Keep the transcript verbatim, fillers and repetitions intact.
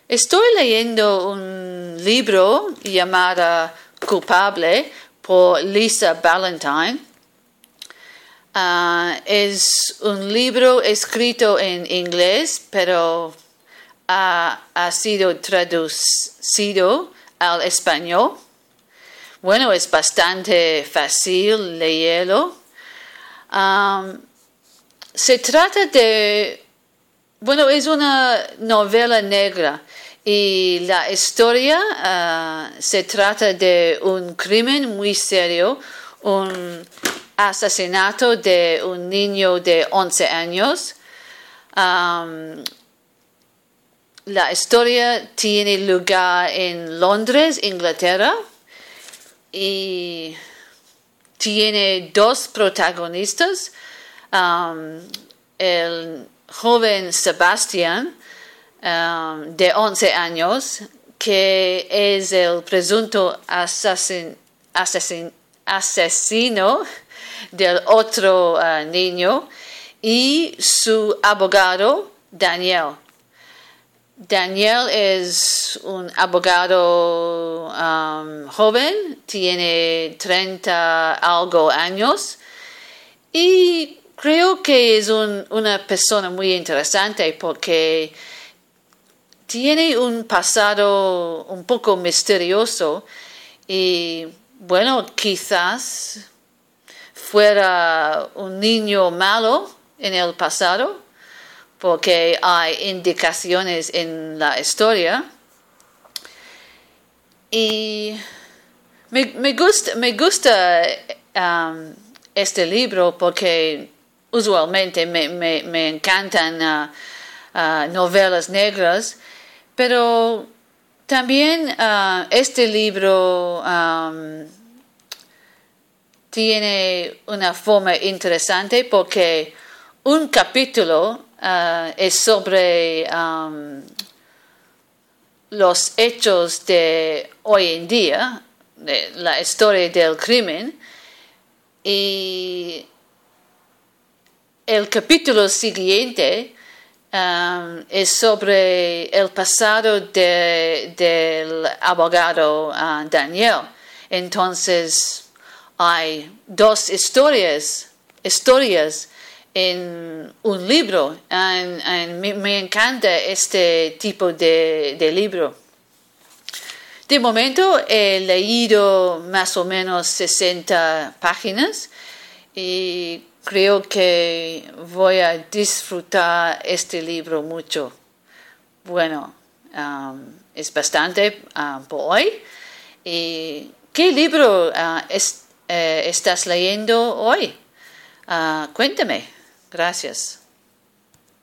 Estoy leyendo un libro llamado Culpable por Lisa Valentine. Uh, es un libro escrito en inglés, pero ha, ha sido traducido al español. Bueno, es bastante fácil leerlo. Um, se trata de, bueno, es una novela negra y la historia uh, se trata de un crimen muy serio, un asesinato de un niño de once años. Um, la historia tiene lugar en Londres, Inglaterra, y tiene dos protagonistas. Um, el joven Sebastián, um, de once años, que es el presunto asesin, asesin, asesino del otro uh, niño, y su abogado, Daniel. Daniel es un abogado um, joven, tiene treinta algo años, y creo que es un, una persona muy interesante porque tiene un pasado un poco misterioso y, bueno, quizás fuera un niño malo en el pasado, porque hay indicaciones en la historia. Y me, me gusta, me gusta um, este libro porque usualmente me, me, me encantan uh, uh, novelas negras, pero también uh, este libro um, tiene una forma interesante porque un capítulo uh, es sobre um, los hechos de hoy en día, de la historia del crimen, y el capítulo siguiente um, es sobre el pasado de, del abogado uh, Daniel. Entonces hay dos historias, historias en un libro. And, and me, me encanta este tipo de, de libro. De momento he leído más o menos sesenta páginas y creo que voy a disfrutar este libro mucho. Bueno, um, es bastante um, por hoy. ¿Y qué libro uh, es, uh, estás leyendo hoy? Uh, cuéntame. Gracias.